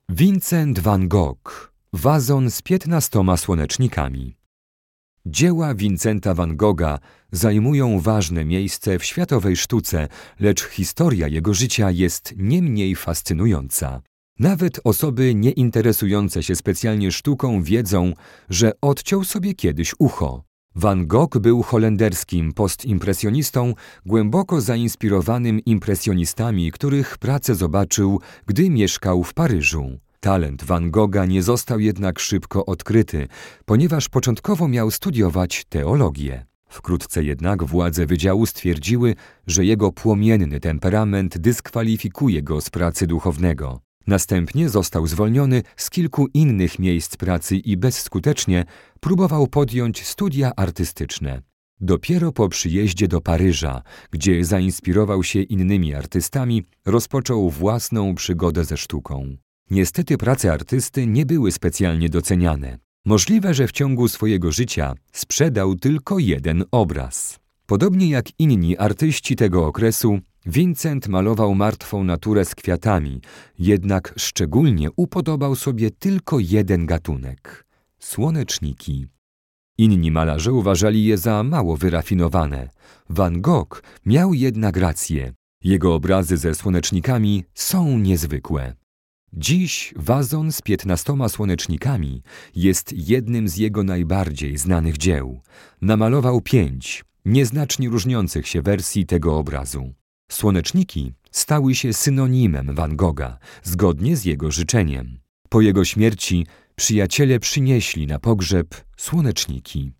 Vincent van Gogh. Wazon z 15 słonecznikami. Dzieła Vincenta van Gogha zajmują ważne miejsce w światowej sztuce, lecz historia jego życia jest nie mniej fascynująca. Nawet osoby nie interesujące się specjalnie sztuką wiedzą, że odciął sobie kiedyś ucho. Van Gogh był holenderskim postimpresjonistą, głęboko zainspirowanym impresjonistami, których pracę zobaczył, gdy mieszkał w Paryżu. Talent Van Gogha nie został jednak szybko odkryty, ponieważ początkowo miał studiować teologię. Wkrótce jednak władze wydziału stwierdziły, że jego płomienny temperament dyskwalifikuje go z pracy duchownego. Następnie został zwolniony z kilku innych miejsc pracy i bezskutecznie próbował podjąć studia artystyczne. Dopiero po przyjeździe do Paryża, gdzie zainspirował się innymi artystami, rozpoczął własną przygodę ze sztuką. Niestety prace artysty nie były specjalnie doceniane. Możliwe, że w ciągu swojego życia sprzedał tylko jeden obraz. Podobnie jak inni artyści tego okresu, Vincent malował martwą naturę z kwiatami, jednak szczególnie upodobał sobie tylko jeden gatunek – słoneczniki. Inni malarze uważali je za mało wyrafinowane. Van Gogh miał jednak rację. Jego obrazy ze słonecznikami są niezwykłe. Dziś wazon z 15 słonecznikami jest jednym z jego najbardziej znanych dzieł. Namalował 5 nieznacznie różniących się wersji tego obrazu. Słoneczniki stały się synonimem Van Gogha, zgodnie z jego życzeniem. Po jego śmierci przyjaciele przynieśli na pogrzeb słoneczniki.